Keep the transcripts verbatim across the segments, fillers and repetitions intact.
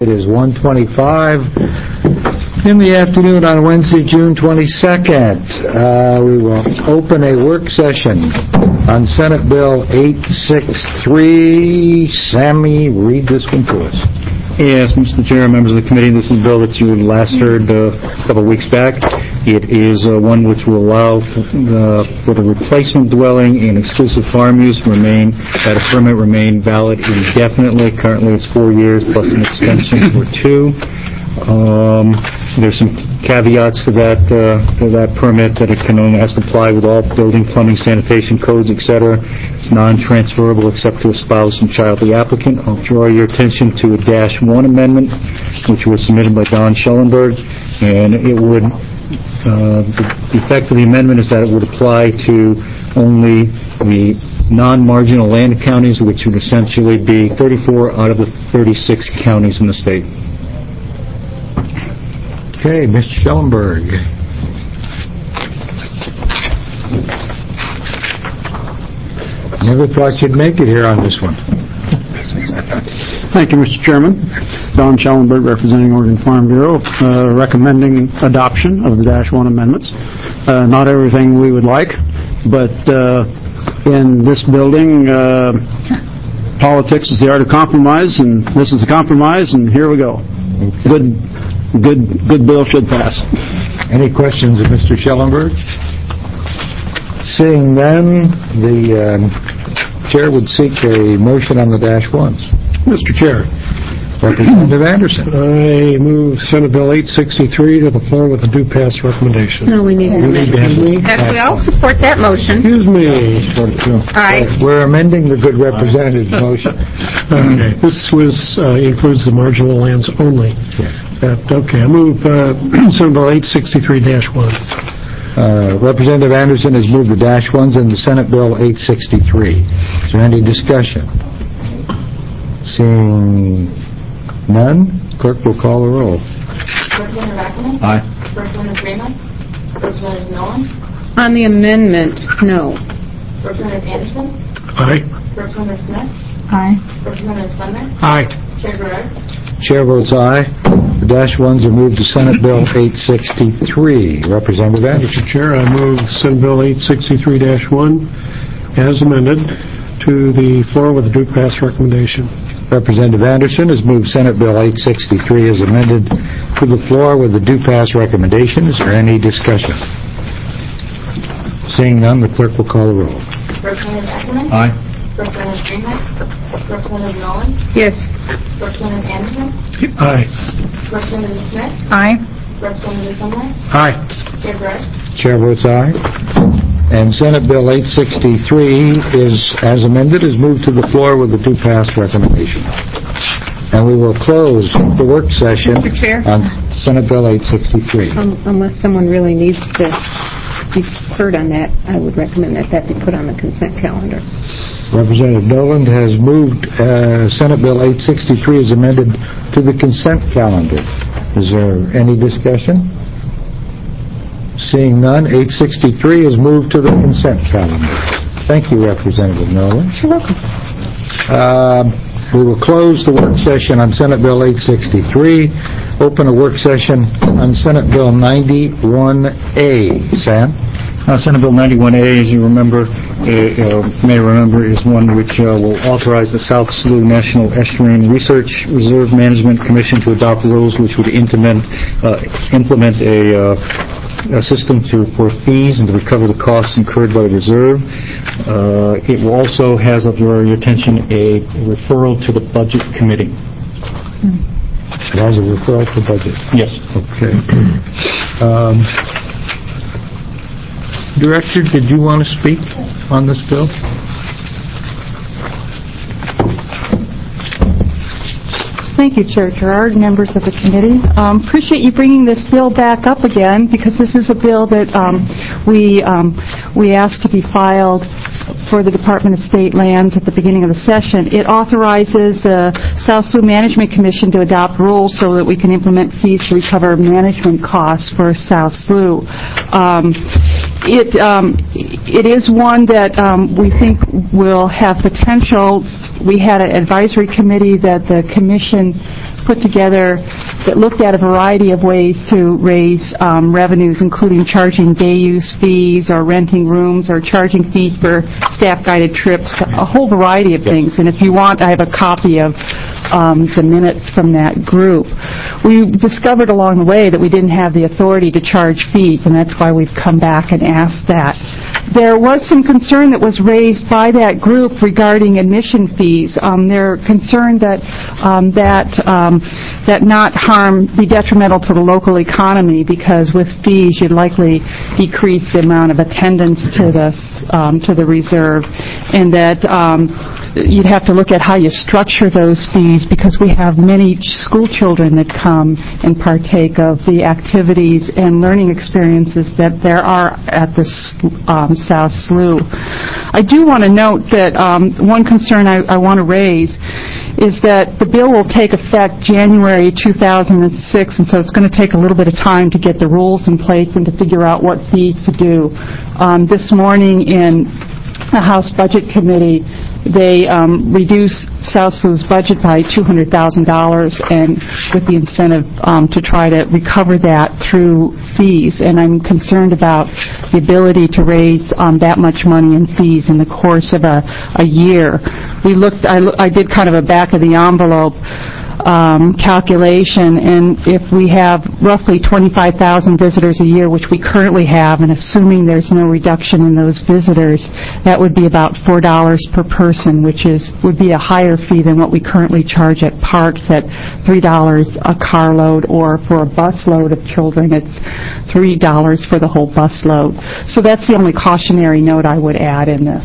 It is one twenty-five in the afternoon on Wednesday, June twenty-second. Uh, we will open a work session on Senate Bill eight sixty-three. Sammy, read this one to us. Yes, Mister Chair, members of the committee, this is a bill that you last heard uh, a couple of weeks back. It is uh, one which will allow uh, for the replacement dwelling and exclusive farm use remain, that a permit remain valid indefinitely. Currently it's four years plus an extension for two. Um, there's some caveats to that uh, to that permit, that it can only has to apply with all building, plumbing, sanitation codes, et cetera. It's non-transferable except to a spouse and child of the applicant. I'll draw your attention to a dash one amendment, which was submitted by Don Schellenberg, and it would uh, the, the effect of the amendment is that it would apply to only the non-marginal land counties, which would essentially be thirty-four out of the thirty-six counties in the state. Okay, Mister Schellenberg. Never thought you'd make it here on this one. Thank you, Mister Chairman. Don Schellenberg, representing Oregon Farm Bureau, uh, recommending adoption of the Dash one amendments. Uh, not everything we would like, but uh, in this building, uh, politics is the art of compromise, and this is a compromise, and here we go. Good. Good good bill should pass. Any questions of Mister Schellenberg? Seeing none, the um, Chair would seek a motion on the dash ones. Mister Chair. Representative Anderson. I move Senate Bill eight sixty-three to the floor with a due pass recommendation. No, we need an amendment. Actually, I'll support that motion. Excuse me. Aye. We're amending the good representative's motion. Okay. This was uh, includes the marginal lands only. Yes. Uh, okay. I move uh, Senate Bill eight sixty-three dash one. Uh, Representative Anderson has moved the dash ones in the Senate Bill eight sixty-three. Is there any discussion? Seeing none, clerk will call the roll. Representative Ackerman? Aye. Representative Freeman? Representative Nolan? On the amendment, no. Representative Anderson? Aye. Representative Smith? Aye. Representative Sumner? Aye. Chair Guerrero? Chair votes aye. The dash ones are moved to Senate Bill eight sixty-three. Representative Anderson. Mister Chair, I move Senate Bill eight sixty-three dash one as amended to the floor with a due pass recommendation. Representative Anderson has moved Senate Bill eight sixty-three as amended to the floor with a due pass recommendation. Is there any discussion? Seeing none, the clerk will call the roll. Representative Ackerman? Aye. Representative Freeman? Representative Nolan? Yes. Representative Anderson? Aye. Representative Smith? Aye. Representative Sumner? Aye. Chair Guerrero? Chair votes aye. And Senate Bill eight sixty-three is, as amended, is moved to the floor with a due pass recommendation. And we will close the work session Mister Chair? on Senate Bill eight sixty-three. Um, unless someone really needs to be heard on that, I would recommend that that be put on the consent calendar. Representative Noland has moved uh, Senate Bill eight sixty-three as amended to the consent calendar. Is there any discussion? Seeing none, eight sixty-three is moved to the consent calendar. Thank you, Representative Noland. You're welcome. Uh, we will close the work session on Senate Bill eight sixty-three, open a work session on Senate Bill ninety-one A. Sam? Uh, Senate Bill ninety-one A, as you remember, uh, uh, may remember, is one which uh, will authorize the South Slough National Estuarine Research Reserve Management Commission to adopt rules which would implement, uh, implement a, uh, a system to, for fees and to recover the costs incurred by the reserve. Uh, it will also has, up to your attention, a referral to the Budget Committee. It has a referral to budget. Yes. Okay. Um, Director, did you want to speak on this bill? Thank you, Chair Gerard, members of the committee. Um, appreciate you bringing this bill back up again, because this is a bill that um, we um, we asked to be filed for the Department of State Lands at the beginning of the session. It authorizes the South Slough Management Commission to adopt rules so that we can implement fees to recover management costs for South Slough. Um, it um, it is one that um, we think will have potential. We had an advisory committee that the commission put together that looked at a variety of ways to raise um, revenues, including charging day use fees or renting rooms or charging fees for staff-guided trips, a whole variety of things. And if you want, I have a copy of um, the minutes from that group. We discovered along the way that we didn't have the authority to charge fees, and that's why we've come back and asked that. There was some concern that was raised by that group regarding admission fees. Um, they're concerned that um, that um, that not harm be detrimental to the local economy, because with fees you'd likely decrease the amount of attendance to the um, to the reserve, and that um, you'd have to look at how you structure those fees, because we have many school children that come and partake of the activities and learning experiences that there are at the um, South Slough. I do want to note that um, one concern I, I want to raise is that the bill will take effect January two thousand six, and so it's going to take a little bit of time to get the rules in place and to figure out what fees to do. Um, this morning in the House Budget Committee, they um, reduced South Slough's budget by two hundred thousand dollars, and with the incentive um, to try to recover that through fees. And I'm concerned about the ability to raise um, that much money in fees in the course of a, a year. We looked. I, I did kind of a back of the envelope Um, calculation, and if we have roughly twenty-five thousand visitors a year, which we currently have, and assuming there's no reduction in those visitors, that would be about four dollars per person, which is would be a higher fee than what we currently charge at parks at three dollars a carload, or for a bus load of children, it's three dollars for the whole bus load. So that's the only cautionary note I would add in this.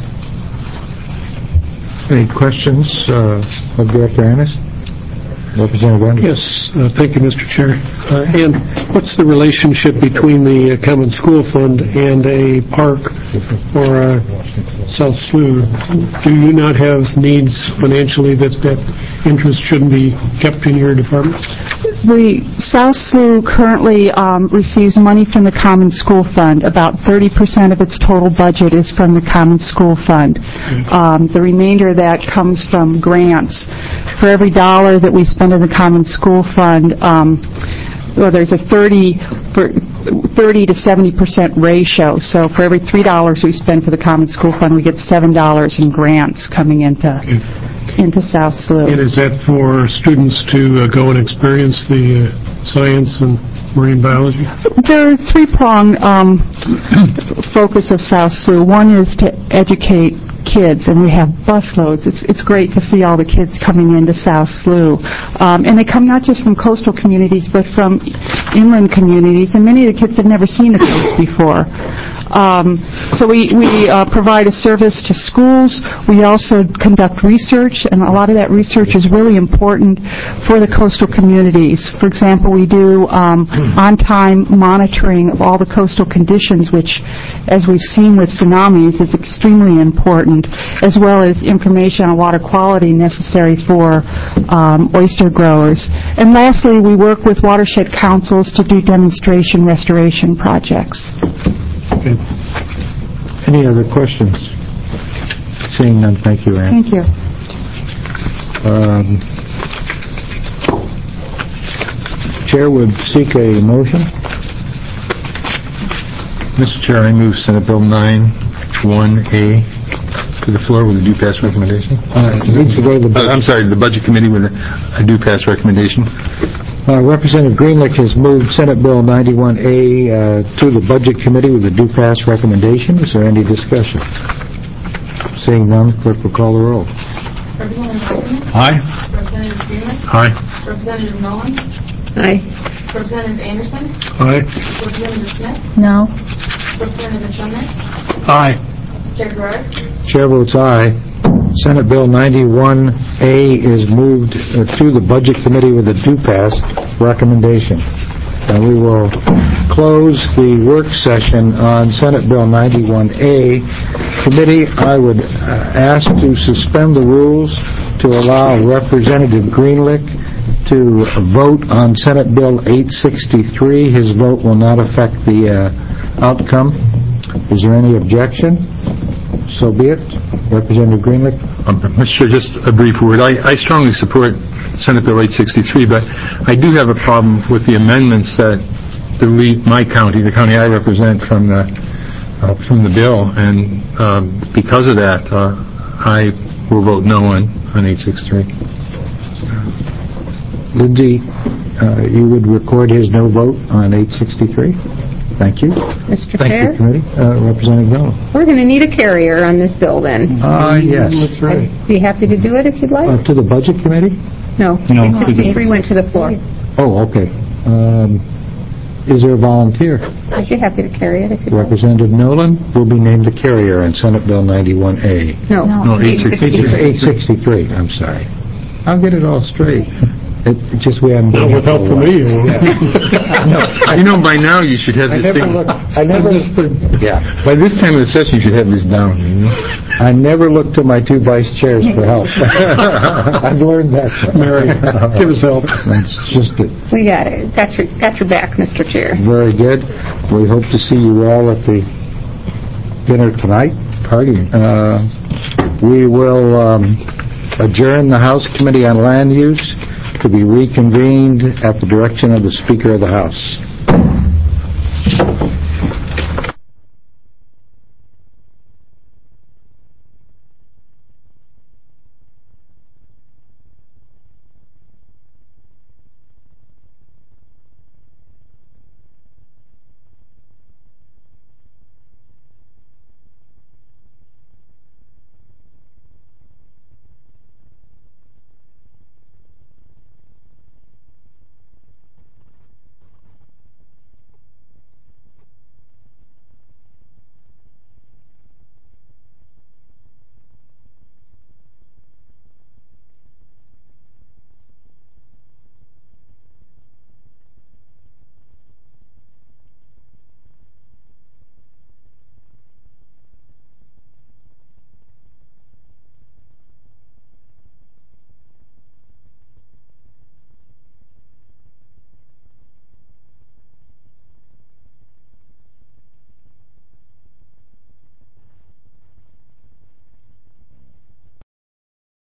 Any questions uh, of Director Ennis? Representative Anderson. Yes, uh, thank you, Mister Chair. Uh, and what's the relationship between the uh, Common School Fund and a park or uh, South Slough? Do you not have needs financially that that interest shouldn't be kept in your department? The South Slough currently um, receives money from the Common School Fund. About thirty percent of its total budget is from the Common School Fund. Um, the remainder of that comes from grants. For every dollar that we spend in the Common School Fund, um, well, there's a thirty to seventy percent ratio. So for every three dollars we spend for the Common School Fund, we get seven dollars in grants coming into into South Slough. And is that for students to uh, go and experience the uh, science and marine biology? There are three-pronged um, focus of South Slough. One is to educate kids, and we have busloads. It's it's great to see all the kids coming into South Slough. Um, and they come not just from coastal communities, but from inland communities, and many of the kids have never seen the coast before. Um, so we, we uh, provide a service to schools. We also conduct research, and a lot of that research is really important for the coastal communities. For example, we do um, on-time monitoring of all the coastal conditions, which, as we've seen with tsunamis, is extremely important, as well as information on water quality necessary for um, oyster growers. And lastly, we work with watershed councils to do demonstration restoration projects. Okay. Any other questions? Seeing none, thank you, Ann. Thank you. Um, Chair would seek a motion. Mister Chair, I move Senate Bill nine one A to the floor with a due pass recommendation. Uh, it needs to go to the Uh, I'm sorry, the Budget Committee with a, a due pass recommendation. Uh, Representative Greenlick has moved Senate Bill ninety-one A uh, to the Budget Committee with a due pass recommendation. Is there any discussion? Seeing none, clerk will call the roll. Representative Eisenman? Aye. Representative Greenland? Aye. Representative Nolan? Aye. Representative Anderson? Aye. Representative Smith? No. Representative Sumner? Aye. Chair Gerard? Chair votes aye. Senate Bill ninety-one A is moved uh, to the Budget Committee with a due pass recommendation. And we will close the work session on Senate Bill ninety-one A. Committee, I would uh, ask to suspend the rules to allow Representative Greenlick to vote on Senate Bill eight sixty-three. His vote will not affect the uh, outcome. Is there any objection? So be it. Representative Greenlick. Um, Mister Chair, just a brief word. I, I strongly support Senate Bill eight sixty-three, but I do have a problem with the amendments that delete my county, the county I represent, from the uh, from the bill, and um, because of that, uh, I will vote no on, on eight sixty-three. Lindsay, uh, you would record his no vote on eight sixty-three? Thank you. Mister Thank Chair, you, Committee. Uh, Representative Gallo. we're going to need a carrier on this bill then. Ah, yes. That's right. I'd be happy to do it if you'd Uh, like. To the Budget Committee? No. No, eight sixty-three went to the floor. Oh, okay. Um, Is there a volunteer? I'd be happy to carry it if you'd like. Representative Nolan will be named the carrier on Senate Bill ninety-one A. No. No, eight sixty-three. eight sixty-three, I'm sorry. I'll get it all straight. It it just we haven't... Not with help from me. you won't. You know, by now, you should have I this never thing... look, I never, yeah, By this time of the session, you should have this down. You know? I never look to my two vice chairs for help. I've learned that. Mary, give us help. That's just it. We got it. Got your, got your back, Mister Chair. Very good. We hope to see you all at the dinner tonight. Party. Uh, We will um, adjourn the House Committee on Land Use to be reconvened at the direction of the Speaker of the House.